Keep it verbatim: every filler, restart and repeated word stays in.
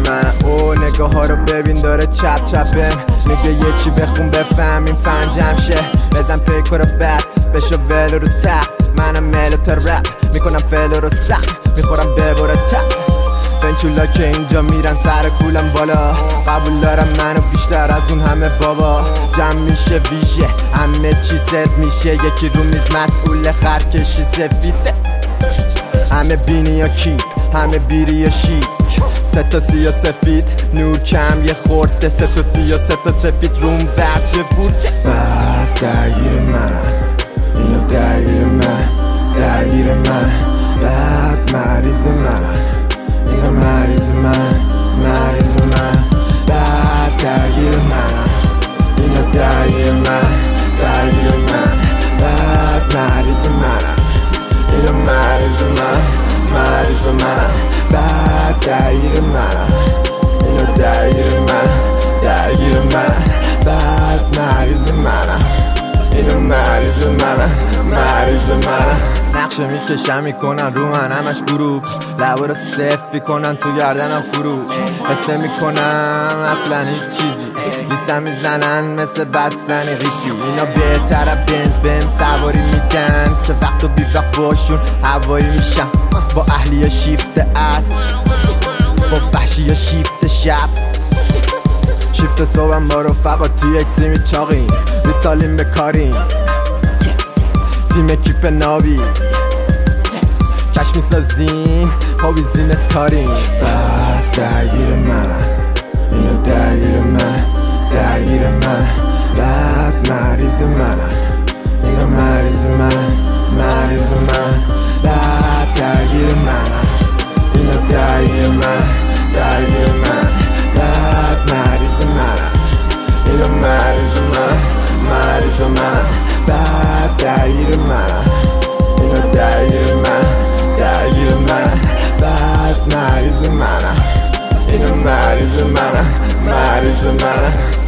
من. او نگاه ها رو ببین داره چپ چپم میگه یه چی بخون بفهم این فن جمشه. بزن پیکو رو بد بشو ولو رو تخت. منم ملو تا رپ میکنم فلو رو سخت. میخورم ببره تق فنچولا که اینجا میرن سر کولم بالا. قبول دارم منو بیشتر از اون همه بابا. جمع میشه ویژه همه چی ست میشه. یکی رو میز مسئول خط کشی سفیده. همه بینی یا کیپ همه بیری یا شیک. سه تا سیاه سفید نور کم یه خورده. سه تا سیاه سه تا سفید روم برچه بورچه. بعد درگیر منم اینو درگیر من درگیر من. بعد مریض منم اینو مریض من مریض من. بعد درگیر منم اینو درگیر من درگیر من. بعد مریض منم اینو مریض من مریض من. بعد درگیر منم اینو درگیر من درگیر من. بعد مریض منم اینو مریض منم مریض منم. نقشه میکشم میکنن رو من همش گروه. لبا رو صفی کنن تو گردنم فرو. حس نمیکنم اصلا هیچ چیزی. لیستم میزنن مثل بستنی ریشی. اینا بهتره بنز بهم سواری میدن که وقت و بی وقت باشون هوایی میشم. با اهلی شیفت عصر با وحشی شیفت شب. شیفت صبحم با رفقا توی اکسی میچاقیم. ریتالیم بکاریم تیم اکیپ ناوی. کش میسازیم خوابی زین اسکاریم. بعد درگیر منم اینو درگیر من درگیر من. بعد مریض منم اینو مریض من مریض من. بعد درگیر منم اینو درگیر من درگیر من. بعد مریض منم اینو مریض من مریض من. بعد درگیر منم اینو درگیر من درگیر من. بعد مریض منم اینو مریض منم مریض منم.